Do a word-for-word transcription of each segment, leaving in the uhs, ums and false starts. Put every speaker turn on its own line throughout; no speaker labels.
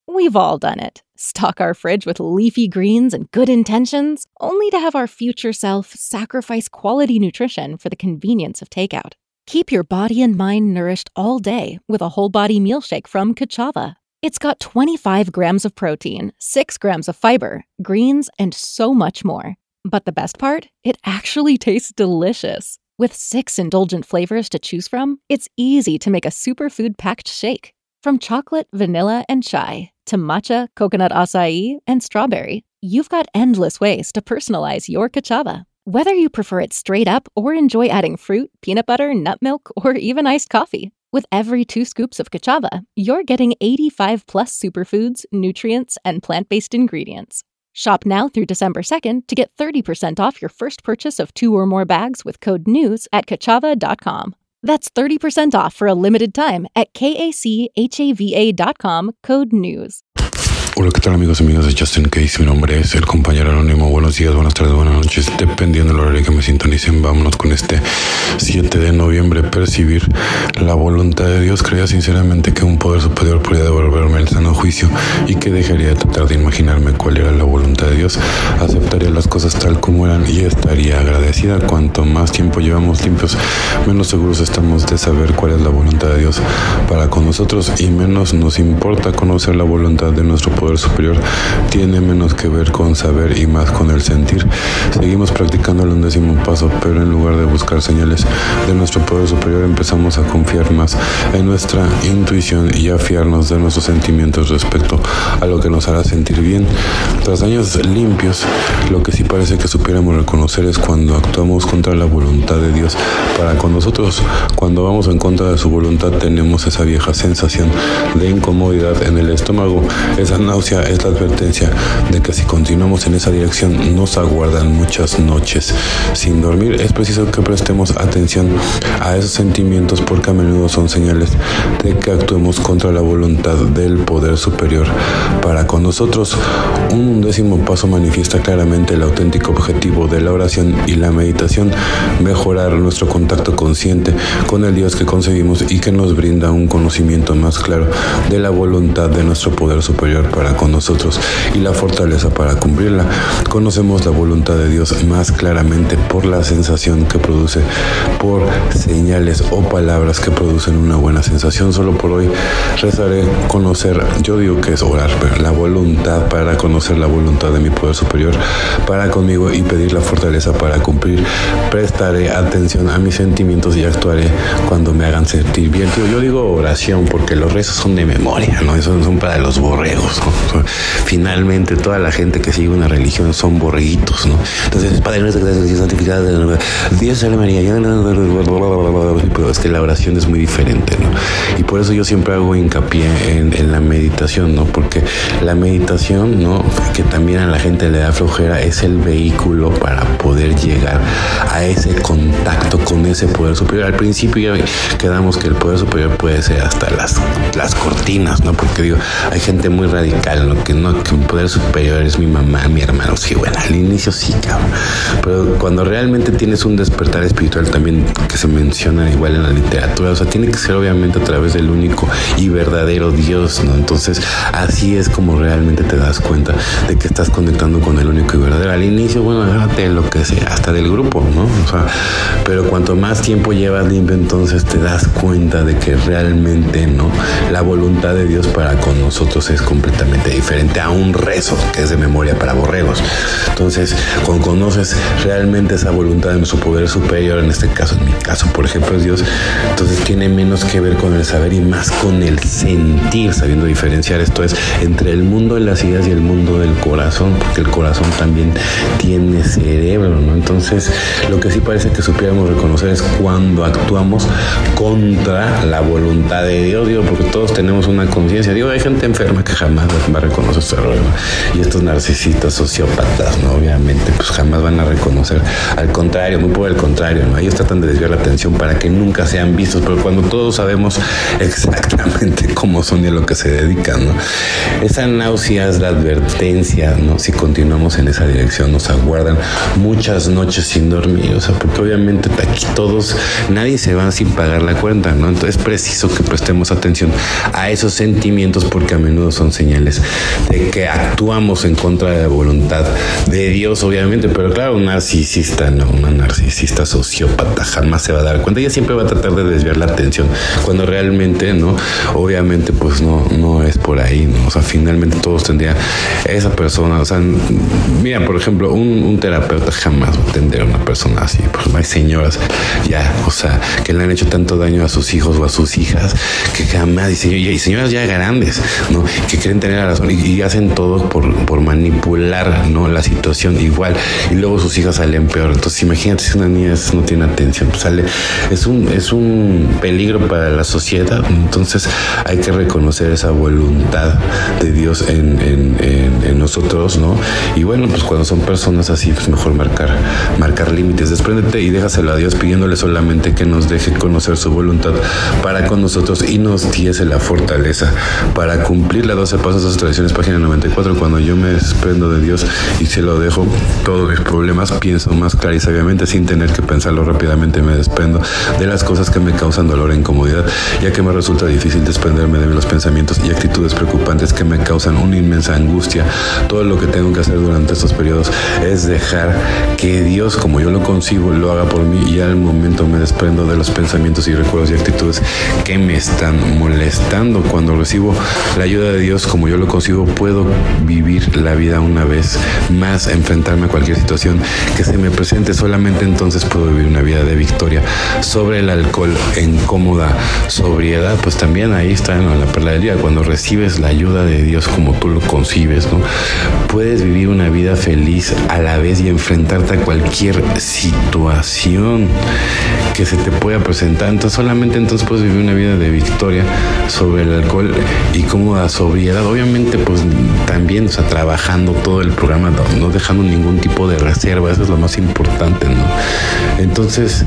We've all done it. Stock our fridge with leafy greens and good intentions, only to have our future self sacrifice quality nutrition for the convenience of takeout. Keep your body and mind nourished all day with a whole body meal shake from Ka'Chava. It's got twenty-five grams of protein, six grams of fiber, greens, and so much more. But the best part? It actually tastes delicious. With six indulgent flavors to choose from, it's easy to make a superfood-packed shake. From chocolate, vanilla, and chai to matcha, coconut acai, and strawberry, you've got endless ways to personalize your Ka'Chava. Whether you prefer it straight up or enjoy adding fruit, peanut butter, nut milk, or even iced coffee, with every two scoops of Ka'Chava, you're getting eighty-five plus superfoods, nutrients, and plant-based ingredients. Shop now through December second to get thirty percent off your first purchase of two or more bags with code NEWS at kachava dot com. That's thirty percent off for a limited time at kachava dot com, code NEWS.
Hola, ¿qué tal amigos y amigas de Just In Case? Mi nombre es el compañero anónimo. Buenos días, buenas tardes, buenas noches, dependiendo del horario que me sintonicen. Vámonos con este siete de noviembre. Percibir la voluntad de Dios. Creía sinceramente que un poder superior podría devolverme el sano juicio y que dejaría de tratar de imaginarme cuál era la voluntad de Dios. Aceptaría las cosas tal como eran y estaría agradecida. Cuanto más tiempo llevamos limpios, menos seguros estamos de saber cuál es la voluntad de Dios para con nosotros y menos nos importa conocer la voluntad de nuestro poder superior. Tiene menos que ver con saber y más con el sentir. Seguimos practicando el undécimo paso, pero en lugar de buscar señales de nuestro poder superior, empezamos a confiar más en nuestra intuición y a fiarnos de nuestros sentimientos respecto a lo que nos hará sentir bien. Tras años limpios, lo que sí parece que supiéramos reconocer es cuando actuamos contra la voluntad de Dios para con nosotros. Cuando vamos en contra de su voluntad, tenemos esa vieja sensación de incomodidad en el estómago. Esa náusea es la advertencia de que si continuamos en esa dirección nos aguardan muchas noches sin dormir. Es preciso que prestemos atención a esos sentimientos porque a menudo son señales de que actuemos contra la voluntad del poder superior para con nosotros. Un undécimo paso manifiesta claramente el auténtico objetivo de la oración y la meditación: mejorar nuestro contacto consciente con el Dios que concebimos y que nos brinda un conocimiento más claro de la voluntad de nuestro poder superior para con nosotros y la fortaleza para cumplirla. Conocemos la voluntad de Dios más claramente por la sensación que produce, por señales o palabras que producen una buena sensación. Solo por hoy rezaré conocer, yo digo que es orar, pero la voluntad para conocer la voluntad de mi poder superior para conmigo y pedir la fortaleza para cumplir. Prestaré atención a mis sentimientos y actuaré cuando me hagan sentir bien. Tío, yo digo oración porque los rezos son de memoria, ¿no? Esos son para los borregos, ¿no? Finalmente toda la gente que sigue una religión son borreguitos, ¿no? Entonces, Padre nuestro que estás santificado, Dios salve María, pero es que la oración es muy diferente, ¿no? Y por eso yo siempre hago hincapié en, en la meditación, ¿no? Porque la meditación, ¿no?, que también a la gente le da flojera, es el vehículo para poder llegar a ese contacto con ese poder superior. Al principio ya quedamos que el poder superior puede ser hasta las, las cortinas, ¿no? Porque digo, hay gente muy radical, ¿no? Que no, que mi poder superior es mi mamá, mi hermano. Sí, bueno, al inicio sí, cabrón. Pero cuando realmente tienes un despertar espiritual también, que se menciona igual en la literatura, o sea, tiene que ser obviamente a través del único y verdadero Dios, ¿no? Entonces, así es como realmente te das cuenta de que estás conectando con el único y verdadero. Al inicio, bueno, agárrate de lo que sea, hasta del grupo, ¿no? O sea, pero cuanto más tiempo llevas limpio, entonces te das cuenta de que realmente, ¿no?, la voluntad de Dios para con nosotros es completamente diferente a un rezo que es de memoria para borregos. Entonces, cuando conoces realmente esa voluntad de nuestro poder superior, en este caso, en mi caso, por ejemplo, es Dios, entonces tiene menos que ver con el saber y más con el sentir, sabiendo diferenciar esto es entre el mundo de las ideas y el mundo del corazón, porque el corazón también tiene cerebro, ¿no? Entonces, lo que sí parece que supiéramos reconocer es cuando actuamos contra la voluntad de Dios, digo, porque todos tenemos una conciencia. Digo, hay gente enferma que jamás va a reconocer su error, ¿no? Y estos narcisistas, sociópatas, ¿no?, obviamente, pues jamás van a reconocer. Al contrario, muy por el contrario, ¿no? Ellos tratan de desviar la atención para que nunca sean vistos, pero cuando todos sabemos exactamente cómo son y a lo que se dedican, indican, ¿no? Esa náusea es la advertencia, ¿no? Si continuamos en esa dirección, nos aguardan muchas noches sin dormir, o sea, porque obviamente aquí todos, nadie se va sin pagar la cuenta, ¿no? Entonces es preciso que prestemos atención a esos sentimientos porque a menudo son señales de que actuamos en contra de la voluntad de Dios, obviamente, pero claro, un narcisista, ¿no? Una narcisista sociópata jamás se va a dar cuenta, ella siempre va a tratar de desviar la atención, cuando realmente, ¿no? Obviamente, pues no, no es por ahí, ¿no? O sea, finalmente todos tendrían esa persona, o sea, mira, por ejemplo, un, un terapeuta jamás va a atender a una persona así, pues hay señoras ya, o sea, que le han hecho tanto daño a sus hijos o a sus hijas, que jamás, y, y señoras ya grandes, ¿no? Que quieren tener la razón y, y hacen todo por, por manipular, ¿no? La situación igual, y luego sus hijas salen peor. Entonces imagínate si una niña no tiene atención, pues sale, es un, es un peligro para la sociedad. Entonces hay que reconocer esa voluntad de Dios en, en, en, en nosotros, ¿no? Y bueno, pues cuando son personas así, pues mejor marcar, marcar límites, despréndete y déjaselo a Dios, pidiéndole solamente que nos deje conocer su voluntad para con nosotros y nos diese la fortaleza para cumplir las doce pasos, doce tradiciones, página noventa y cuatro. Cuando yo me desprendo de Dios y se lo dejo todos mis problemas, pienso más clara y sabiamente, sin tener que pensarlo rápidamente, me desprendo de las cosas que me causan dolor e incomodidad, ya que me resulta difícil desprenderme de los pensamientos y actitudes preocupantes que me causan una inmensa angustia. Todo lo que tengo que hacer durante estos periodos es dejar que Dios, como yo lo concibo, lo haga por mí, y al momento me desprendo de los pensamientos y recuerdos y actitudes que me están molestando. Cuando recibo la ayuda de Dios, como yo lo concibo, puedo vivir la vida una vez más, enfrentarme a cualquier situación que se me presente. Solamente entonces puedo vivir una vida de victoria sobre el alcohol en cómoda sobriedad. Pues también ahí está, ¿no?, la perla del día. Cuando recibes la ayuda de Dios como tú lo concibes, ¿no?, puedes vivir una vida feliz a la vez y enfrentarte a cualquier situación que se te pueda presentar. Entonces solamente entonces puedes vivir una vida de victoria sobre el alcohol y cómoda sobriedad. Obviamente, pues también, o sea, trabajando todo el programa, no, no dejando ningún tipo de reserva. Eso es lo más importante, ¿no? Entonces,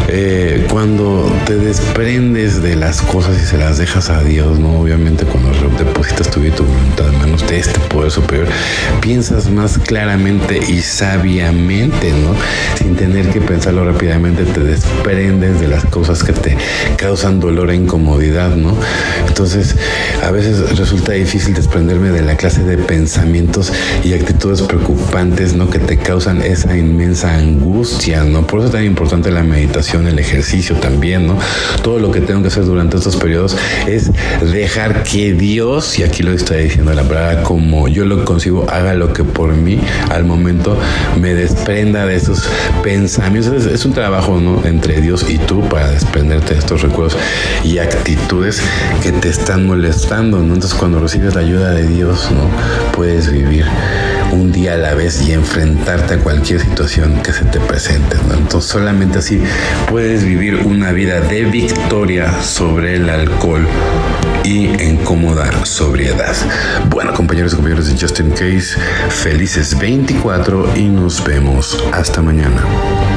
eh, cuando te desprendes de las cosas y se las dejas a Dios, ¿no? Obviamente, cuando depositas tu vida y tu voluntad en manos de este poder superior, piensas más claramente y sabiamente, ¿no? Sin tener que pensarlo rápidamente, te desprendes de las cosas que te causan dolor e incomodidad, ¿no? Entonces, a veces resulta difícil desprenderme de la clase de pensamientos y actitudes preocupantes, ¿no?, que te causan esa inmensa angustia, ¿no? Por eso es tan importante la meditación, el ejercicio también, ¿no? Todo lo que tengo que hacer durante estos periodos es dejar que Dios, y aquí lo estoy diciendo la palabra como yo lo concibo, haga lo que por mí al momento me desprenda de esos pensamientos. Es, es un trabajo, ¿no?, entre Dios y tú para desprenderte de estos recuerdos y actitudes que te están molestando, ¿no? Entonces, cuando recibes la ayuda de Dios, ¿no?, puedes vivir un día a la vez y enfrentarte a cualquier situación que se te presente, ¿no? Entonces, solamente así puedes vivir una vida de victoria sobre el alcohol y en cómoda sobriedad. Bueno, compañeros y compañeros de Just In Case, felices veinticuatro y nos vemos hasta mañana.